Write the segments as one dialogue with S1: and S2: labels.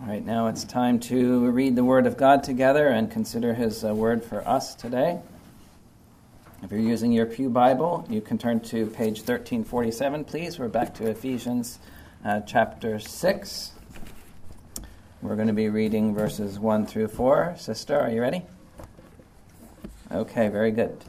S1: right, now it's time to read the Word of God together and consider His word for us today. If you're using your Pew Bible, you can turn to page 1347, please. We're back to Ephesians chapter 6. We're going to be reading verses 1 through 4. Sister, are you ready? Okay, very good.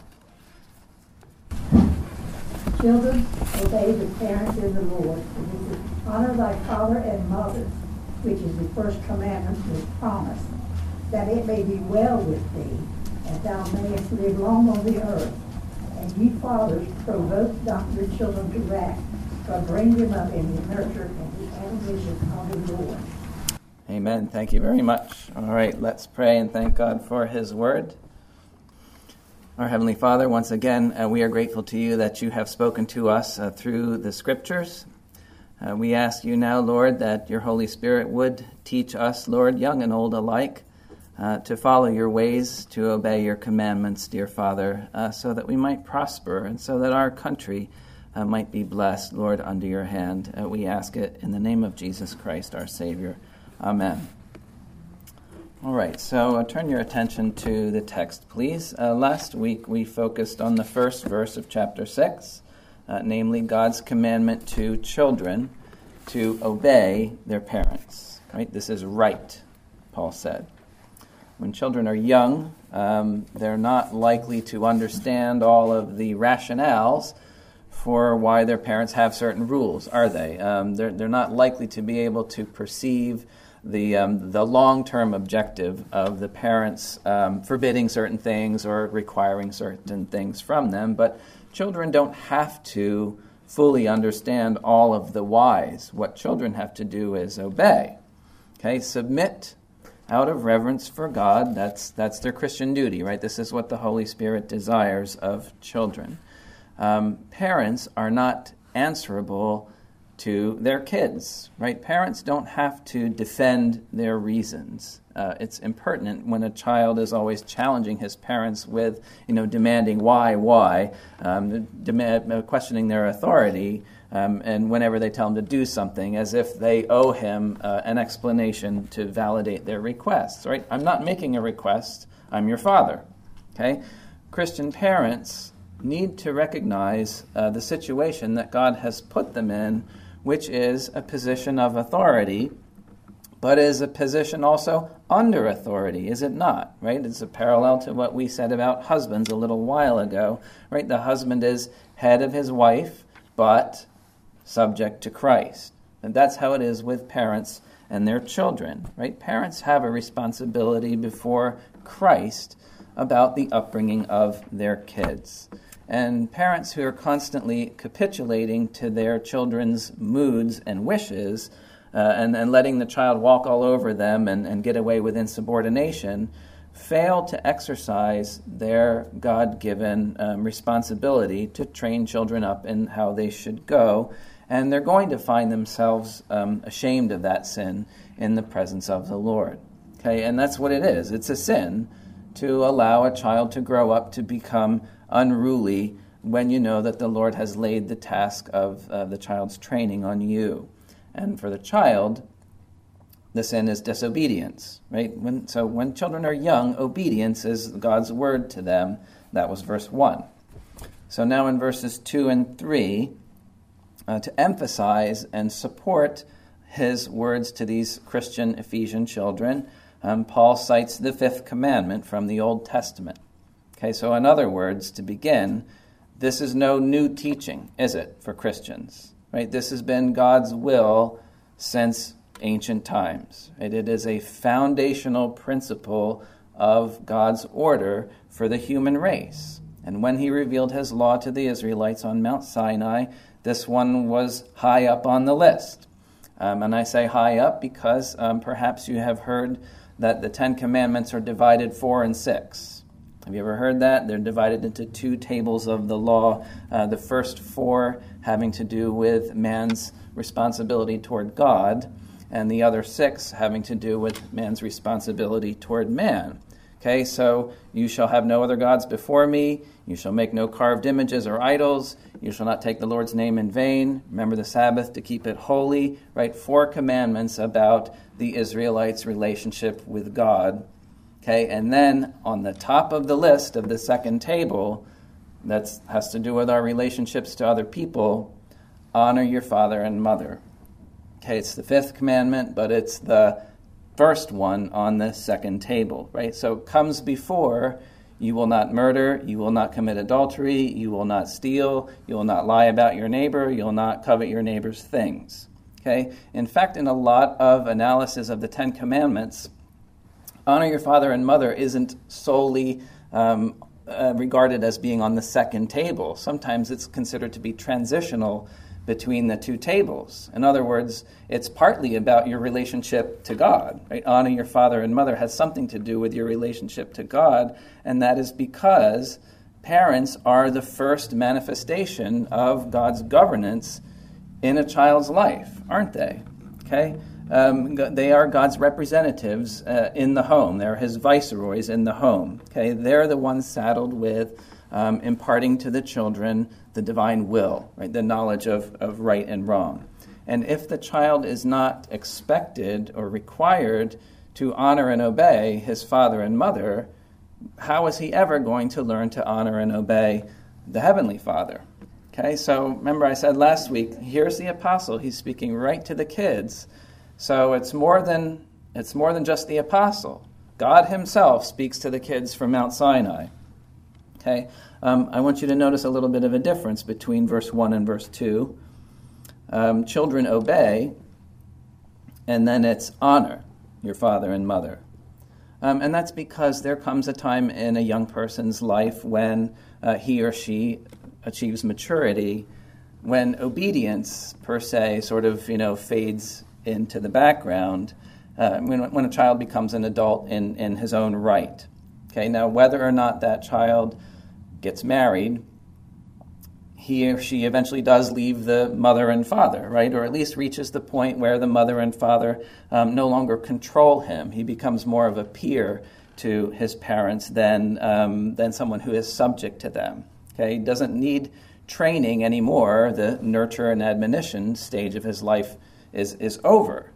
S2: Children, obey the parents in the Lord. Honor thy father and mother, which is the first commandment with promise, that it may be well with thee, and thou mayest live long on the earth. And ye fathers, provoke not your children to wrath, but bring them up in the nurture and the admonition of the Lord.
S1: Amen. Thank you very much. All right, let's pray and thank God for His word. Our Heavenly Father, once again, we are grateful to you that you have spoken to us through the Scriptures. We ask you now, Lord, that your Holy Spirit would teach us, Lord, young and old alike, to follow your ways, to obey your commandments, dear Father, so that we might prosper and so that our country might be blessed, Lord, under your hand. We ask it in the name of Jesus Christ, our Savior. Amen. All right, so turn your attention to the text, please. Last week we focused on the first verse of chapter 6, namely God's commandment to children to obey their parents. Right? This is right, Paul said. When children are young, they're not likely to understand all of the rationales for why their parents have certain rules, are they? They're not likely to be able to perceive the long-term objective of the parents forbidding certain things or requiring certain things from them. But children don't have to fully understand all of the whys. What children have to do is obey. Okay, submit out of reverence for God. That's their Christian duty, right? This is what the Holy Spirit desires of children. Parents are not answerable to their kids, right? Parents don't have to defend their reasons. It's impertinent when a child is always challenging his parents with, demanding why, questioning their authority, and whenever they tell him to do something, as if they owe him an explanation to validate their requests, right? I'm not making a request, I'm your father, okay? Christian parents need to recognize the situation that God has put them in, which is a position of authority, but is a position also under authority, is it not? Right? It's a parallel to what we said about husbands a little while ago. Right? The husband is head of his wife, but subject to Christ. And that's how it is with parents and their children. Right? Parents have a responsibility before Christ about the upbringing of their kids. And parents who are constantly capitulating to their children's moods and wishes and letting the child walk all over them and get away with insubordination fail to exercise their God-given responsibility to train children up in how they should go. And they're going to find themselves ashamed of that sin in the presence of the Lord. Okay, and that's what it is. It's a sin to allow a child to grow up to become unruly when you know that the Lord has laid the task of the child's training on you. And for the child, the sin is disobedience, right? So when children are young, obedience is God's word to them. That was verse 1. So now in verses 2 and 3, to emphasize and support his words to these Christian Ephesian children, Paul cites the fifth commandment from the Old Testament. Okay, so in other words, to begin, this is no new teaching, is it, for Christians? Right? This has been God's will since ancient times. Right? It is a foundational principle of God's order for the human race. And when he revealed his law to the Israelites on Mount Sinai, this one was high up on the list. And I say high up because perhaps you have heard that the Ten Commandments are divided 4 and 6. Have you ever heard that? They're divided into 2 tables of the law. The first 4 having to do with man's responsibility toward God, and the other 6 having to do with man's responsibility toward man. Okay, so you shall have no other gods before me. You shall make no carved images or idols. You shall not take the Lord's name in vain. Remember the Sabbath to keep it holy. Right? 4 commandments about the Israelites' relationship with God. Okay, and then on the top of the list of the second table, that has to do with our relationships to other people, honor your father and mother. Okay, it's the 5th commandment, but it's the first one on the second table, right? So it comes before: you will not murder, you will not commit adultery, you will not steal, you will not lie about your neighbor, you will not covet your neighbor's things. Okay? In fact, in a lot of analysis of the 10 commandments, honor your father and mother isn't solely regarded as being on the second table. Sometimes it's considered to be transitional between the 2 tables. In other words, it's partly about your relationship to God. Right? Honor your father and mother has something to do with your relationship to God, and that is because parents are the first manifestation of God's governance in a child's life, aren't they? Okay? They are God's representatives in the home. They're his viceroys in the home. Okay? They're the ones saddled with imparting to the children the divine will, right? The knowledge of right and wrong. And if the child is not expected or required to honor and obey his father and mother, how is he ever going to learn to honor and obey the Heavenly Father? Okay, so remember I said last week, here's the apostle. He's speaking right to the kids. So it's more than just the apostle. God himself speaks to the kids from Mount Sinai. Okay, I want you to notice a little bit of a difference between verse 1 and verse 2. Children obey, and then it's honor your father and mother. And that's because there comes a time in a young person's life when he or she achieves maturity, when obedience, per se, sort of, fades into the background, when a child becomes an adult in his own right. Okay, now whether or not that child gets married, he or she eventually does leave the mother and father, right? Or at least reaches the point where the mother and father no longer control him. He becomes more of a peer to his parents than someone who is subject to them. Okay, he doesn't need training anymore. The nurture and admonition stage of his life is over.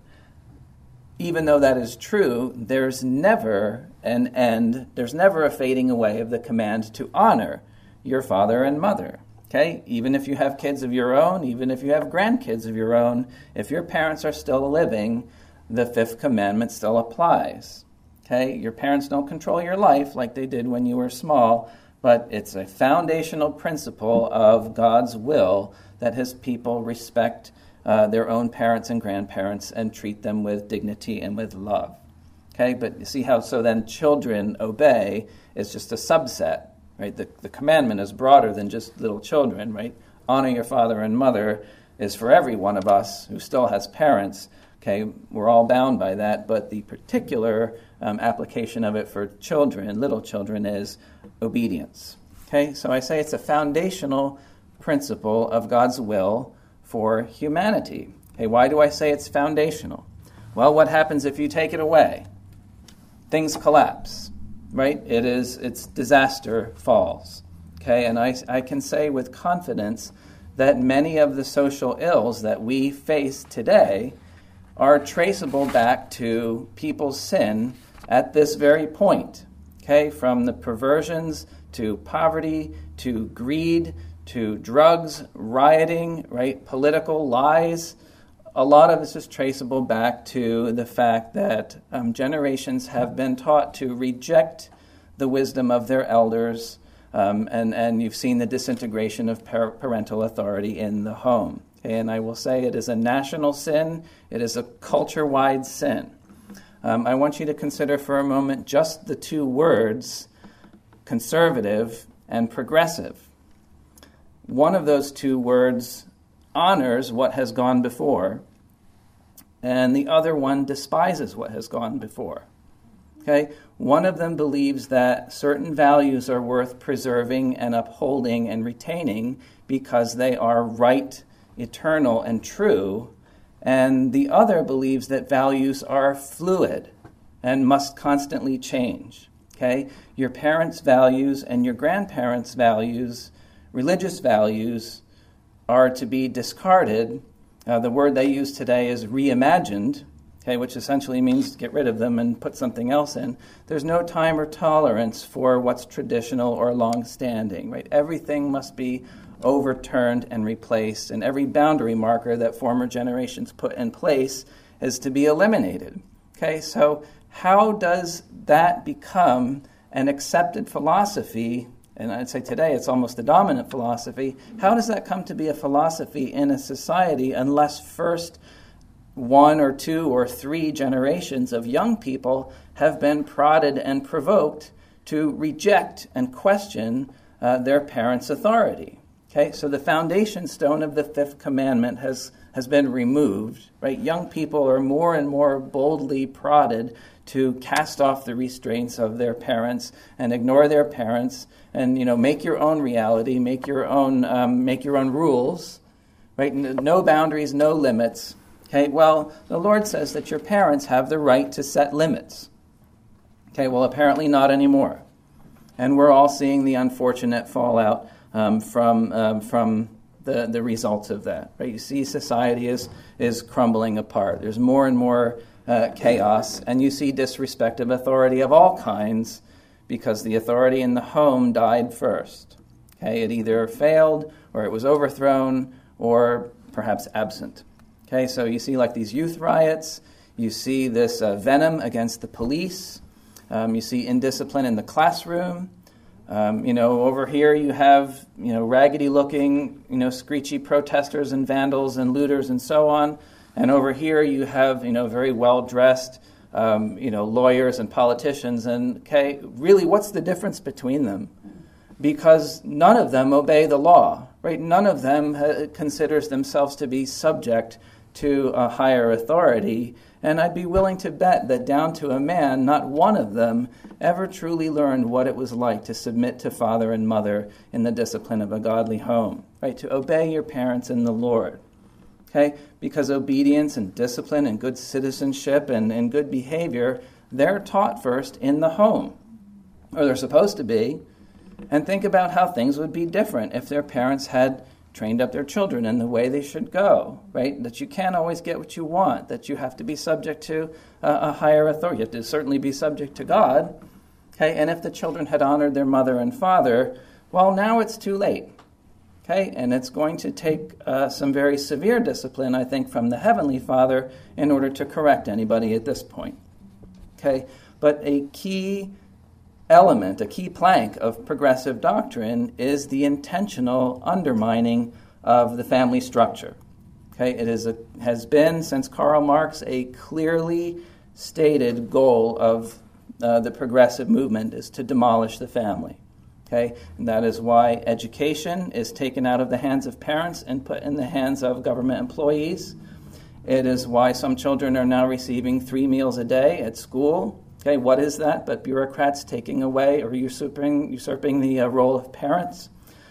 S1: Even though that is true, there's never an end, there's never a fading away of the command to honor your father and mother. Okay? Even if you have kids of your own, even if you have grandkids of your own, if your parents are still living, the 5th commandment still applies. Okay? Your parents don't control your life like they did when you were small, but it's a foundational principle of God's will that his people respect their own parents and grandparents and treat them with dignity and with love. Okay, but you see how, so then children obey is just a subset, right? The commandment is broader than just little children, right? Honor your father and mother is for every one of us who still has parents. Okay, we're all bound by that, but the particular application of it for children, little children, is obedience. Okay, so I say it's a foundational principle of God's will for humanity. Okay, why do I say it's foundational? Well, what happens if you take it away? Things collapse, right? It's disaster falls. Okay, and I can say with confidence that many of the social ills that we face today are traceable back to people's sin at this very point. Okay, from the perversions to poverty to greed to drugs, rioting, right, political lies. A lot of this is traceable back to the fact that generations have been taught to reject the wisdom of their elders, and you've seen the disintegration of parental authority in the home. Okay, and I will say it is a national sin. It is a culture-wide sin. I want you to consider for a moment just the 2 words, conservative and progressive. One of those 2 words honors what has gone before, and the other one despises what has gone before. Okay? One of them believes that certain values are worth preserving and upholding and retaining because they are right, eternal, and true, and the other believes that values are fluid and must constantly change. Okay? Your parents' values and your grandparents' values, religious values, are to be discarded. The word they use today is reimagined, okay, which essentially means get rid of them and put something else in. There's no time or tolerance for what's traditional or long-standing, right? Everything must be overturned and replaced, and every boundary marker that former generations put in place is to be eliminated. Okay, so how does that become an accepted philosophy? And I'd say today it's almost the dominant philosophy. How does that come to be a philosophy in a society unless first 1 or 2 or 3 generations of young people have been prodded and provoked to reject and question their parents' authority? Okay, so the foundation stone of the 5th commandment has been removed, right? Young people are more and more boldly prodded to cast off the restraints of their parents and ignore their parents and, make your own reality, make your own rules, right? No boundaries, no limits. Okay, well, the Lord says that your parents have the right to set limits. Okay, well, apparently not anymore. And we're all seeing the unfortunate fallout from the results of that. Right? You see society is crumbling apart. There's more and more chaos, and you see disrespect of authority of all kinds because the authority in the home died first. Okay, it either failed or it was overthrown or perhaps absent. Okay, so you see like these youth riots, you see this venom against the police, you see indiscipline in the classroom. Over here you have, raggedy-looking, screechy protesters and vandals and looters and so on. And over here you have, very well-dressed, lawyers and politicians. And, okay, really, what's the difference between them? Because none of them obey the law, right? None of them considers themselves to be subject to a higher authority. And I'd be willing to bet that down to a man, not one of them ever truly learned what it was like to submit to father and mother in the discipline of a godly home, right? To obey your parents in the Lord, okay? Because obedience and discipline and good citizenship and good behavior, they're taught first in the home, or they're supposed to be. And think about how things would be different if their parents had trained up their children in the way they should go, right? That you can't always get what you want, that you have to be subject to a higher authority. You have to certainly be subject to God, okay? And if the children had honored their mother and father, well, now it's too late, okay? And it's going to take some very severe discipline, I think, from the Heavenly Father in order to correct anybody at this point, okay? But a key element, a key plank of progressive doctrine is the intentional undermining of the family structure. Okay, it has been, since Karl Marx, a clearly stated goal of the progressive movement is to demolish the family. Okay, and that is why education is taken out of the hands of parents and put in the hands of government employees. It is why some children are now receiving 3 meals a day at school. Okay, what is that but bureaucrats taking away or usurping the role of parents?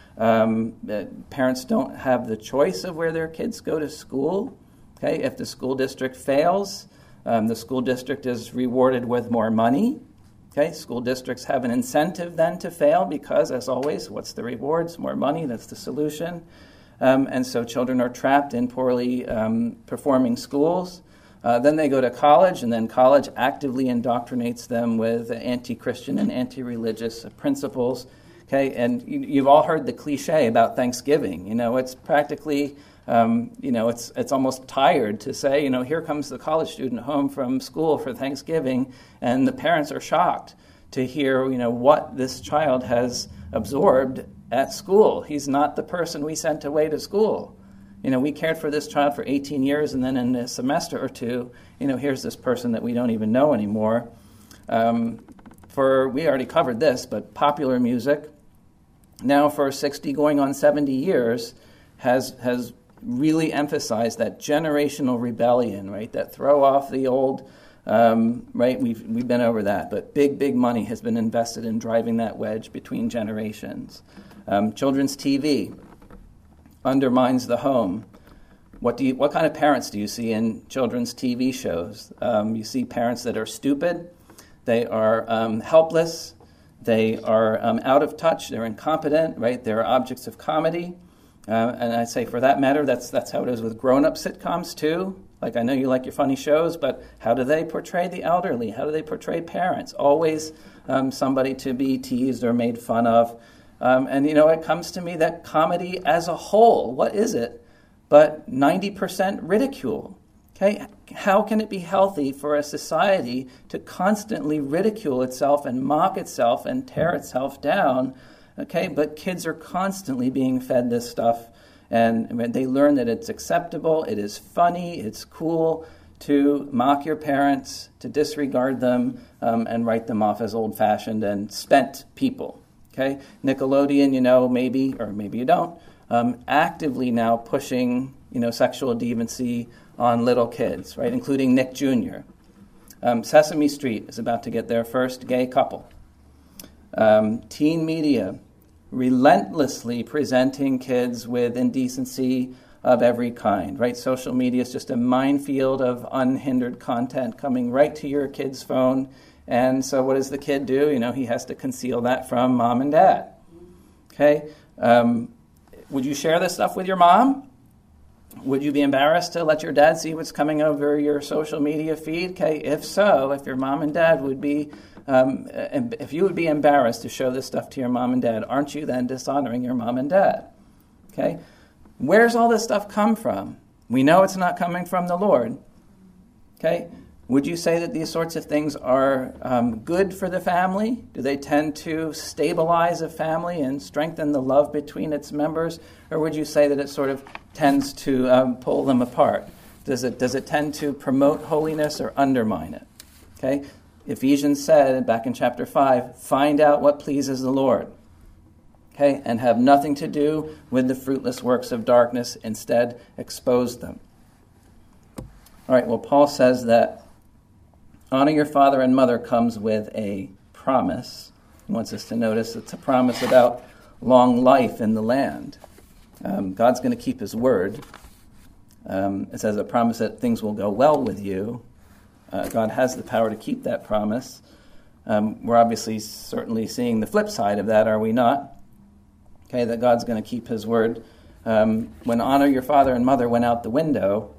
S1: Parents don't have the choice of where their kids go to school. Okay, if the school district fails, the school district is rewarded with more money. Okay, school districts have an incentive then to fail because, as always, what's the rewards? More money, that's the solution. And so children are trapped in poorly performing schools. Then they go to college, and then college actively indoctrinates them with anti-Christian and anti-religious principles. Okay, and you've all heard the cliche about Thanksgiving. It's practically, it's almost tired to say, here comes the college student home from school for Thanksgiving, and the parents are shocked to hear, what this child has absorbed at school. He's not the person we sent away to school. We cared for this child for 18 years, and then in a semester or two, here's this person that we don't even know anymore. We already covered this, but popular music, now for 60 going on 70 years, has really emphasized that generational rebellion, right? That throw off the old, right? We've been over that, but big money has been invested in driving that wedge between generations. Children's TV undermines the home. What kind of parents do you see in children's TV shows? You see parents that are stupid, they are helpless, They are out of touch. They're incompetent, right? They're objects of comedy. And I say, for that matter, that's how it is with grown-up sitcoms, too. Like, I know you like your funny shows, but how do they portray the elderly? How do they portray parents? Always somebody to be teased or made fun of. And, it comes to me that comedy as a whole, what is it? But 90% ridicule. Okay? How can it be healthy for a society to constantly ridicule itself and mock itself and tear itself down? Okay, but kids are constantly being fed this stuff, and they learn that it's acceptable, it is funny, it's cool to mock your parents, to disregard them, and write them off as old-fashioned and spent people. Okay, Nickelodeon, maybe, or maybe you don't, actively now pushing, sexual deviancy on little kids, right, including Nick Jr. Sesame Street is about to get their first gay couple. Teen media relentlessly presenting kids with indecency of every kind, right? Social media is just a minefield of unhindered content coming right to your kid's phone. And so what does the kid do? He has to conceal that from mom and dad. Okay? Would you share this stuff with your mom? Would you be embarrassed to let your dad see what's coming over your social media feed? Okay, if so, if your mom and dad would be if you would be embarrassed to show this stuff to your mom and dad, aren't you then dishonoring your mom and dad? Okay? Where's all this stuff come from? We know it's not coming from the Lord. Okay? Would you say that these sorts of things are good for the family? Do they tend to stabilize a family and strengthen the love between its members? Or would you say that it sort of tends to pull them apart? Does it tend to promote holiness or undermine it? Okay? Ephesians said back in chapter 5, find out what pleases the Lord. Okay? And have nothing to do with the fruitless works of darkness. Instead, expose them. All right, well, Paul says that honor your father and mother comes with a promise. He wants us to notice it's a promise about long life in the land. God's going to keep his word. It says a promise that things will go well with you. God has the power to keep that promise. We're obviously certainly seeing the flip side of that, are we not? Okay, that God's going to keep his word. When honor your father and mother went out the window,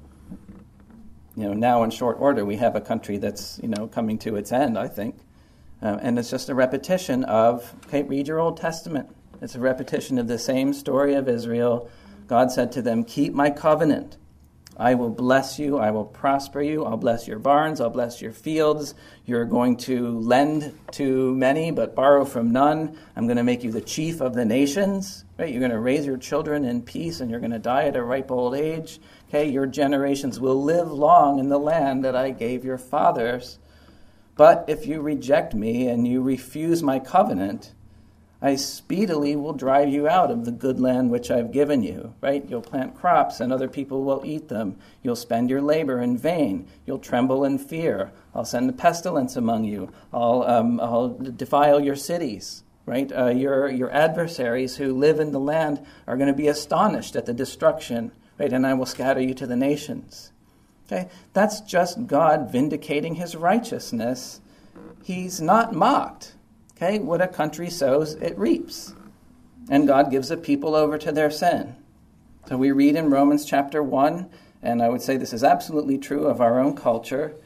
S1: now in short order we have a country that's, coming to its end, I think. And it's just a repetition of, read your Old Testament. It's a repetition of the same story of Israel. God said to them, keep my covenant. I will bless you. I will prosper you. I'll bless your barns. I'll bless your fields. You're going to lend to many but borrow from none. I'm going to make you the chief of the nations. Right? You're going to raise your children in peace, and you're going to die at a ripe old age. Okay, your generations will live long in the land that I gave your fathers. But if you reject me and you refuse my covenant, I speedily will drive you out of the good land which I've given you, right? You'll plant crops and other people will eat them. You'll spend your labor in vain. You'll tremble in fear. I'll send a pestilence among you. I'll defile your cities, right? Your adversaries who live in the land are going to be astonished at the destruction, right? And I will scatter you to the nations. Okay? That's just God vindicating his righteousness. He's not mocked. Okay, what a country sows, it reaps. And God gives a people over to their sin. So we read in Romans chapter 1, and I would say this is absolutely true of our own culture,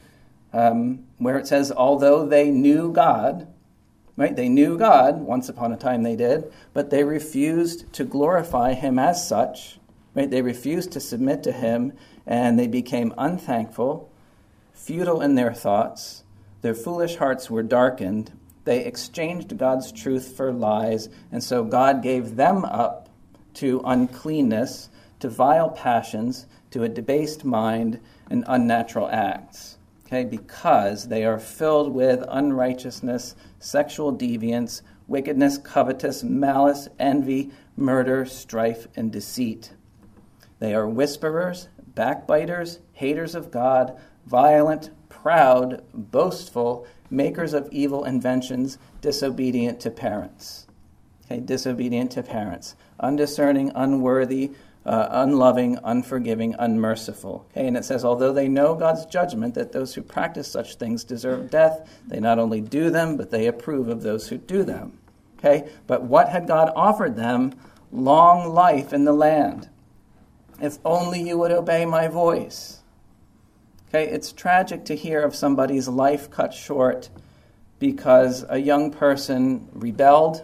S1: where it says, although they knew God, right? They knew God, once upon a time they did, but they refused to glorify him as such, right? They refused to submit to him, and they became unthankful, futile in their thoughts. Their foolish hearts were darkened. They exchanged God's truth for lies, and so God gave them up to uncleanness, to vile passions, to a debased mind, and unnatural acts. Okay, because they are filled with unrighteousness, sexual deviance, wickedness, covetous, malice, envy, murder, strife, and deceit. They are whisperers, backbiters, haters of God, violent, proud, boastful, makers of evil inventions, disobedient to parents. Okay, disobedient to parents. Undiscerning, unworthy, unloving, unforgiving, unmerciful. Okay, and it says, although they know God's judgment that those who practice such things deserve death, they not only do them, but they approve of those who do them. Okay, but what had God offered them? Long life in the land. If only you would obey my voice. Okay, it's tragic to hear of somebody's life cut short because a young person rebelled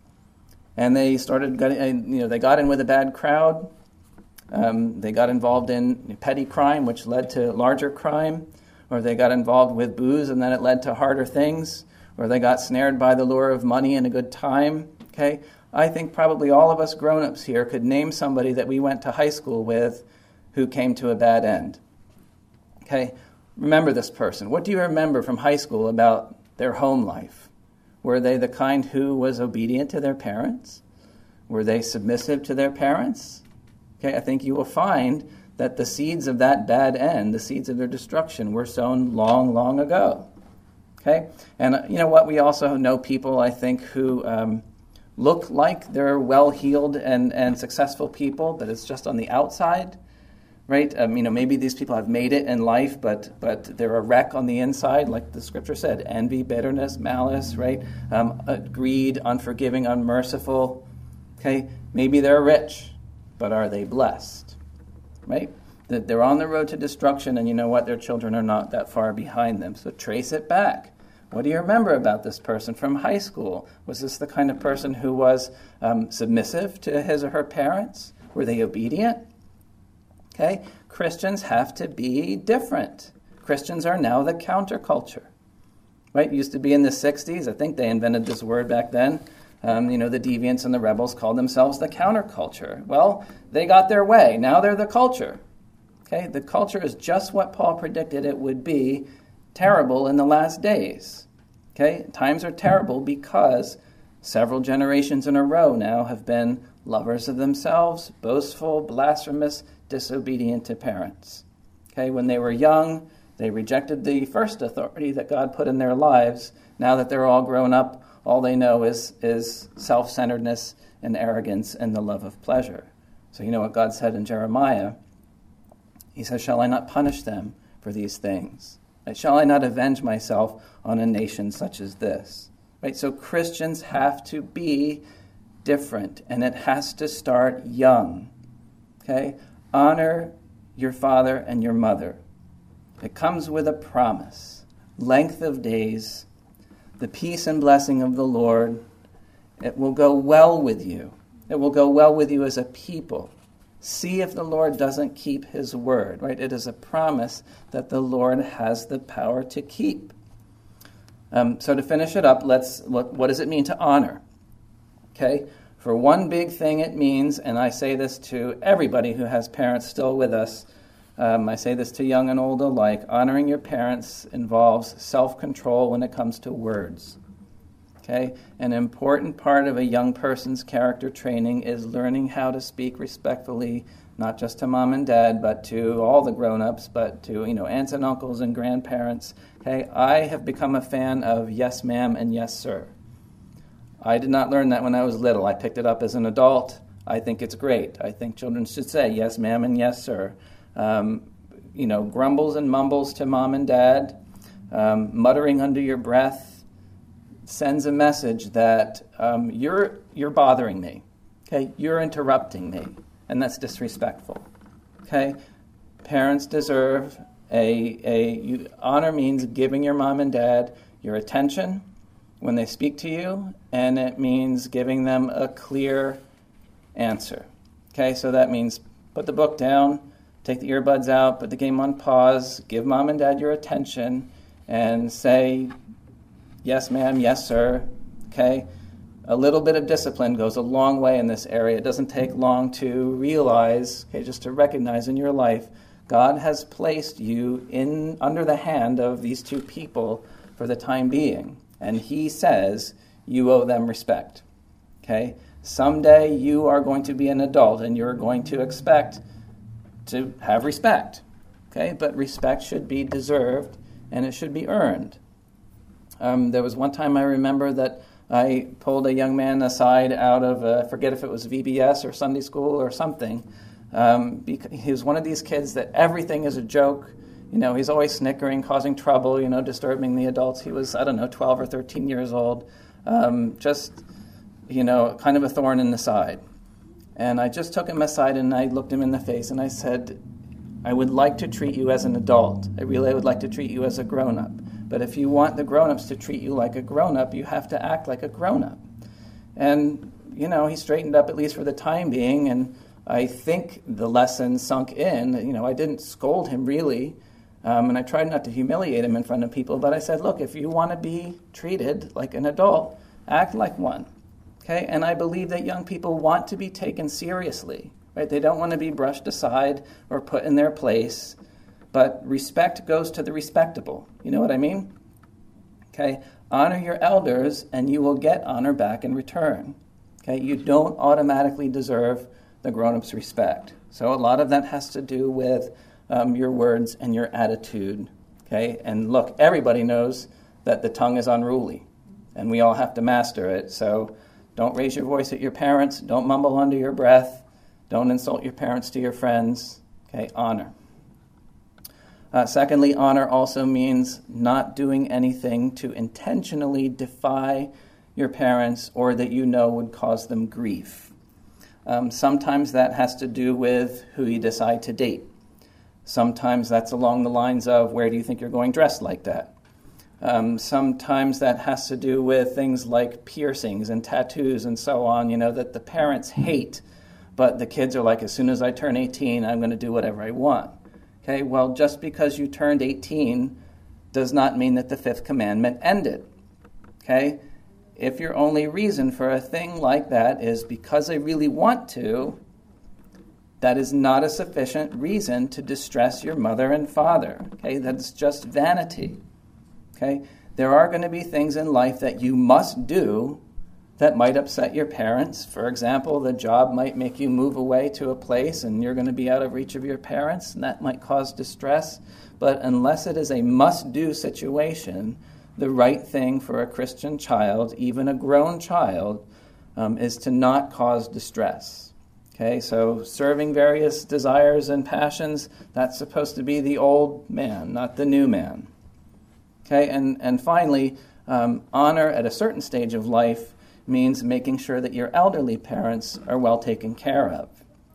S1: and they they got in with a bad crowd. They got involved in petty crime, which led to larger crime, or they got involved with booze and then it led to harder things, or they got snared by the lure of money and a good time. Okay, I think probably all of us grown-ups here could name somebody that we went to high school with who came to a bad end. Okay, remember this person. What do you remember from high school about their home life? Were they the kind who was obedient to their parents? Were they submissive to their parents? Okay, I think you will find that the seeds of that bad end, the seeds of their destruction, were sown long, long ago. Okay, and you know what? We also know people, I think, who look like they're well-heeled and successful people, but it's just on the outside, right? Maybe these people have made it in life, but they're a wreck on the inside, like the scripture said: envy, bitterness, malice, right? Greed, unforgiving, unmerciful. Okay, maybe they're rich, but are they blessed? Right? That they're on the road to destruction, and you know what? Their children are not that far behind them. So trace it back. What do you remember about this person from high school? Was this the kind of person who was submissive to his or her parents? Were they obedient? Okay, Christians have to be different. Christians are now the counterculture. Right? It used to be in the 60s. I think they invented this word back then. The deviants and the rebels called themselves the counterculture. Well, they got their way. Now they're the culture. Okay, the culture is just what Paul predicted it would be, terrible in the last days. Okay, times are terrible because several generations in a row now have been lovers of themselves, boastful, blasphemous, disobedient to parents. Okay, when they were young, they rejected the first authority that God put in their lives. Now that they're all grown up, all they know is self-centeredness and arrogance and the love of pleasure. So you know what God said in Jeremiah? He says, "Shall I not punish them for these things? Shall I not avenge myself on a nation such as this?" Right? So Christians have to be different, and it has to start young. Okay? Honor your father and your mother. It comes with a promise. Length of days, the peace and blessing of the Lord. It will go well with you. It will go well with you as a people. See if the Lord doesn't keep his word, right? It is a promise that the Lord has the power to keep. So to finish it up, let's look, what does it mean to honor? Okay, for one big thing it means, and I say this to everybody who has parents still with us, I say this to young and old alike, honoring your parents involves self-control when it comes to words. Okay? An important part of a young person's character training is learning how to speak respectfully, not just to mom and dad, but to all the grown-ups, but to, aunts and uncles and grandparents. Okay? I have become a fan of yes, ma'am, and yes, sir. I did not learn that when I was little. I picked it up as an adult. I think it's great. I think children should say yes, ma'am, and yes, sir. Grumbles and mumbles to mom and dad, muttering under your breath, sends a message that you're bothering me, okay? You're interrupting me, and that's disrespectful, okay? Parents deserve honor means giving your mom and dad your attention when they speak to you, and it means giving them a clear answer, okay? So that means put the book down, take the earbuds out, put the game on pause, give mom and dad your attention, and say, yes, ma'am, yes, sir, okay? A little bit of discipline goes a long way in this area. It doesn't take long to realize, okay, just to recognize in your life, God has placed you under the hand of these two people for the time being. And he says you owe them respect, okay? Someday you are going to be an adult and you're going to expect to have respect, okay? But respect should be deserved and it should be earned. There was one time I remember that I pulled a young man aside out of, I forget if it was VBS or Sunday school or something, He was one of these kids that everything is a joke. He's always snickering, causing trouble, disturbing the adults. He was, 12 or 13 years old. Kind of a thorn in the side. And I just took him aside and I looked him in the face and I said, I would like to treat you as an adult. I really would like to treat you as a grown-up. But if you want the grown-ups to treat you like a grown-up, you have to act like a grown-up. And, he straightened up, at least for the time being, and I think the lesson sunk in. I didn't scold him really, and I tried not to humiliate him in front of people, but I said, look, if you want to be treated like an adult, act like one. Okay? And I believe that young people want to be taken seriously. Right? They don't want to be brushed aside or put in their place, but respect goes to the respectable. You know what I mean? Okay? Honor your elders, and you will get honor back in return. Okay? You don't automatically deserve the grown-ups' respect. So a lot of that has to do with your words and your attitude. Okay? And look, everybody knows that the tongue is unruly, and we all have to master it. So don't raise your voice at your parents. Don't mumble under your breath. Don't insult your parents to your friends. Okay? Honor. Secondly, honor also means not doing anything to intentionally defy your parents or that would cause them grief. Sometimes that has to do with who you decide to date. Sometimes that's along the lines of, where do you think you're going dressed like that? Sometimes that has to do with things like piercings and tattoos and so on, that the parents hate, but the kids are like, as soon as I turn 18, I'm going to do whatever I want. Okay, well, just because you turned 18 does not mean that the fifth commandment ended. Okay? If your only reason for a thing like that is because I really want to, that is not a sufficient reason to distress your mother and father. Okay? That's just vanity. Okay? There are going to be things in life that you must do that might upset your parents. For example, the job might make you move away to a place and you're going to be out of reach of your parents, and that might cause distress. But unless it is a must-do situation, the right thing for a Christian child, even a grown child, is to not cause distress. Okay, so serving various desires and passions, that's supposed to be the old man, not the new man. Okay, and finally, honor at a certain stage of life means making sure that your elderly parents are well taken care of.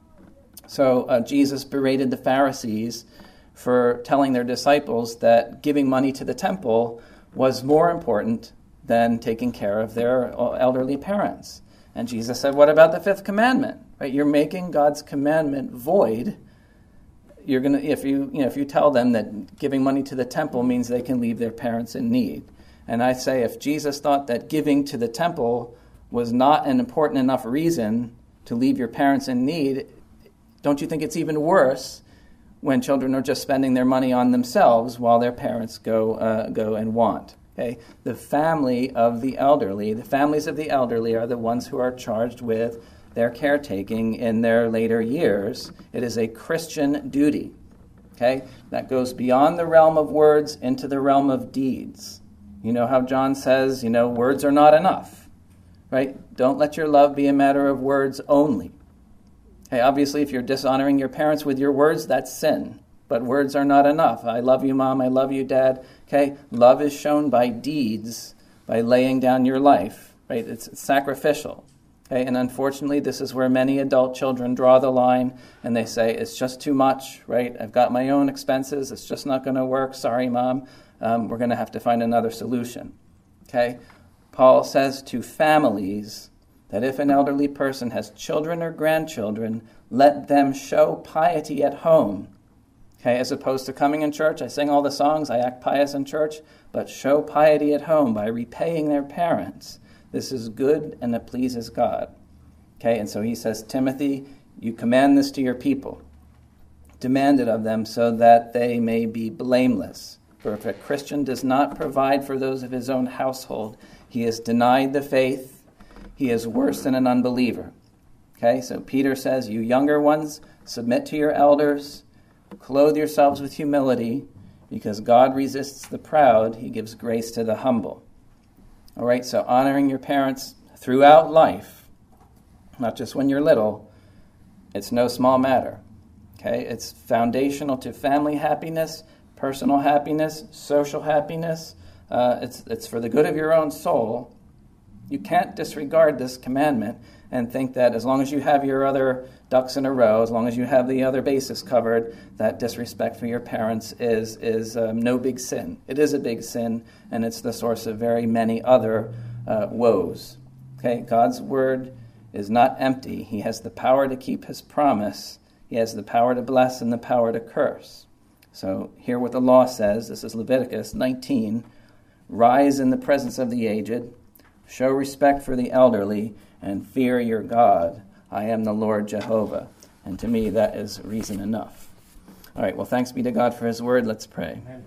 S1: So Jesus berated the Pharisees for telling their disciples that giving money to the temple was more important than taking care of their elderly parents. And Jesus said, what about the fifth commandment? Right? You're making God's commandment void. You're going to, if you tell them that giving money to the temple means they can leave their parents in need. And I say, if Jesus thought that giving to the temple was not an important enough reason to leave your parents in need, don't you think it's even worse when children are just spending their money on themselves while their parents go and want? Okay? The families of the elderly are the ones who are charged with their caretaking in their later years. It is a Christian duty. Okay? That goes beyond the realm of words into the realm of deeds. You know how John says, words are not enough. Right? Don't let your love be a matter of words only. Okay, obviously, if you're dishonoring your parents with your words, that's sin. But words are not enough. I love you, Mom. I love you, Dad. Okay? Love is shown by deeds, by laying down your life. Right? It's sacrificial. Okay? And unfortunately, this is where many adult children draw the line, and they say, it's just too much. Right? I've got my own expenses. It's just not going to work. Sorry, Mom. We're going to have to find another solution. Okay? Paul says to families that if an elderly person has children or grandchildren, let them show piety at home. Okay, as opposed to coming in church, I sing all the songs, I act pious in church, but show piety at home by repaying their parents. This is good and it pleases God. Okay, and so he says, Timothy, you command this to your people. Demand it of them so that they may be blameless. For if a Christian does not provide for those of his own household, he has denied the faith. He is worse than an unbeliever. Okay, so Peter says, you younger ones, submit to your elders, clothe yourselves with humility, because God resists the proud. He gives grace to the humble. All right, so honoring your parents throughout life, not just when you're little, It's no small matter. Okay? It's foundational to family happiness, personal happiness, social happiness. It's for the good of your own soul. You can't disregard this commandment and think that as long as you have your other ducks in a row, as long as you have the other bases covered, that disrespect for your parents is no big sin. It is a big sin, and it's the source of very many other woes. Okay, God's word is not empty. He has the power to keep his promise. He has the power to bless and the power to curse. So hear what the law says. This is Leviticus 19. Rise in the presence of the aged, show respect for the elderly, and fear your God. I am the Lord Jehovah. And to me, that is reason enough. All right, well, thanks be to God for his word. Let's pray.
S3: Amen.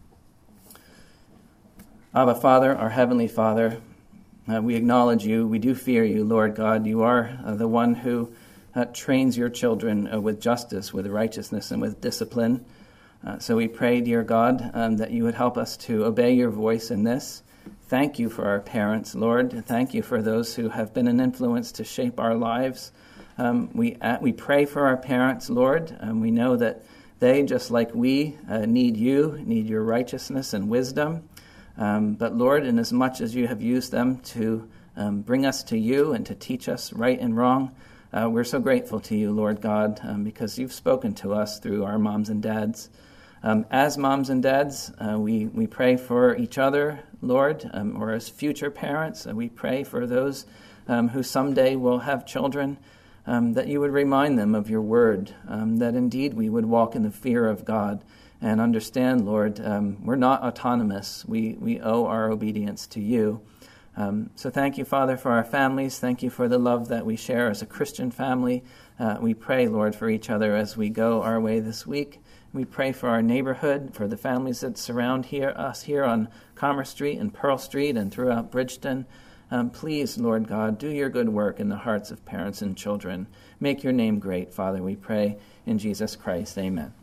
S1: Abba, Father, our heavenly Father, we acknowledge you. We do fear you, Lord God. You are the one who trains your children with justice, with righteousness, and with discipline. So we pray, dear God, that you would help us to obey your voice in this. Thank you for our parents, Lord. Thank you for those who have been an influence to shape our lives. We pray for our parents, Lord. We know that they, just like we, need you, need your righteousness and wisdom. But Lord, inasmuch as you have used them to bring us to you and to teach us right and wrong, we're so grateful to you, Lord God, because you've spoken to us through our moms and dads. As moms and dads, we pray for each other, Lord, or as future parents. We pray for those who someday will have children, that you would remind them of your word, that indeed we would walk in the fear of God and understand, Lord, we're not autonomous. We owe our obedience to you. So thank you, Father, for our families. Thank you for the love that we share as a Christian family. We pray, Lord, for each other as we go our way this week. We pray for our neighborhood, for the families that surround us here on Commerce Street and Pearl Street and throughout Bridgeton. Please, Lord God, do your good work in the hearts of parents and children. Make your name great, Father, we pray in Jesus Christ. Amen.